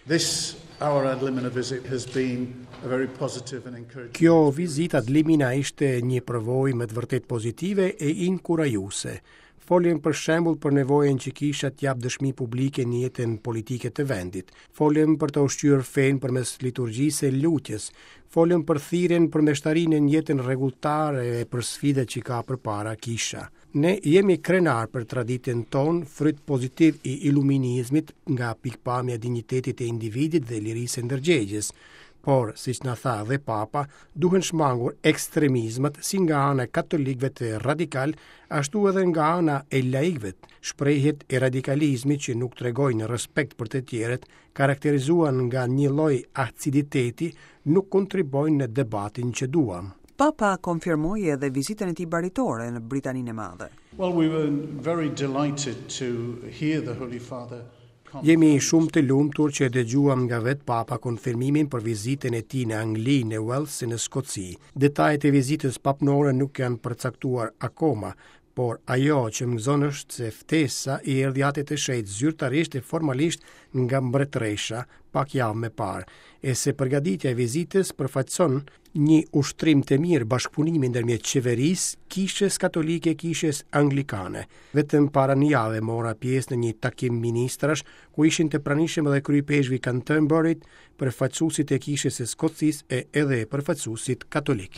This our ad limina visit has been a very positive and encouraging. Kjo vizita ad limina ishte një përvojë me të vërtet pozitive e inkurajuese. Folën për shembull për nevojën që kisha të jap dëshmi publike në jetën politike të vendit. Folën për të ushqyer fen përmes liturgjisë e lutjes. Folën për thirrjen për mbështarinë në jetën rregulltare e për sfidat që ka përpara kisha. Ne jemi krenar për traditën tonë, fryt pozitiv i iluminizmit nga pikpamja e dinjitetit të individit dhe lirisë së ndërgjegjes. Por, siç na tha dhe Papa, duhen shmangur ekstremizmat si nga ana e katolikëve të radikal, ashtu edhe nga ana e laikëve. Shprehjet e radikalizmit që nuk tregojnë respekt për të tjerët, karakterizuar nga një lloj aciditeti, nuk kontribuojnë në debatin që duam. Papa konfirmoi edhe vizitën e tij baritore në Britaninë e Madhe. Well, we were very delighted to hear the Holy Father. Jemi shumë të lumtur që dëgjuam nga vet Papa konfirmimin për vizitën e tij në Angli, në Wales e në Skoci. Detajet e vizitës papnore nuk janë përcaktuar akoma, por ajo që më gëzon është se ftesa i erdhi atë të shejtë zyrtarisht e formalisht nga mbretëresha pak javë më parë, e se përgatitja e vizitës përfaqëson një ushtrim të mirë bashkëpunimi ndërmjet qeverisë, kishës katolike e kishës anglikane. Vetëm para një jave mora pjesë në një takim ministrash ku ishin të pranishëm edhe kryepeshvi Canterburyt, përfaqësuesit e kishës së Skocisë e edhe përfaqësuesit katolik.